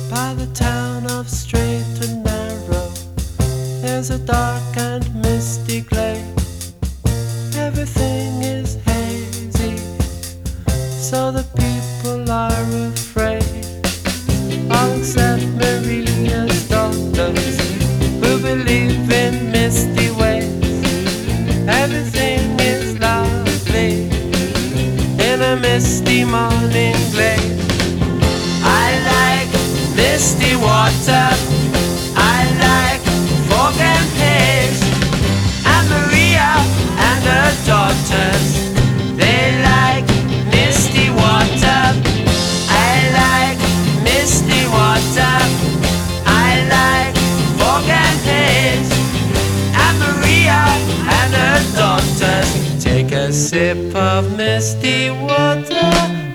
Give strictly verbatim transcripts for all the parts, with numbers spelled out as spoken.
By the town of Straight and Narrow, there's a dark and misty glade. Everything is hazy, so the people are afraid, all except Maria's daughters, who believe in misty ways. Everything is lovely in a misty morning glade. I like misty water, I like fog and haze, and Maria and her daughters, they like misty water. I like misty water, I like fog and haze, and Maria and her daughters take a sip of misty water.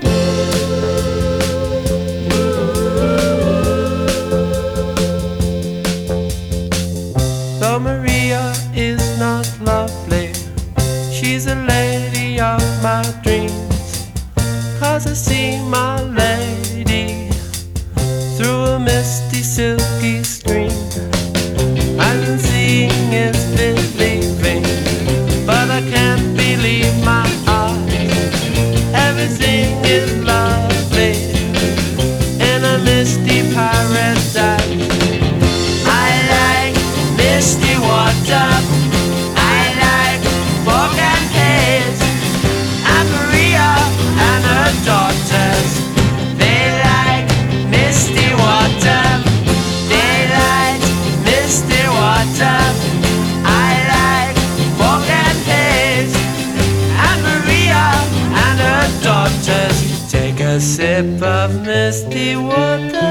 Though Maria is not lovely, she's a lady of my dreams, 'cause I see my lady through a misty silky stream. And seeing is believing, but I can't believe my eyes. Everything is lovely in a misty paradise. I like misty water, I like fog and haze, and Maria and her daughters, they like misty water. They like misty water, I like fog and haze, and Maria and her daughters take a sip of misty water.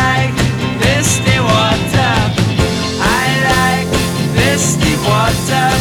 Misty water.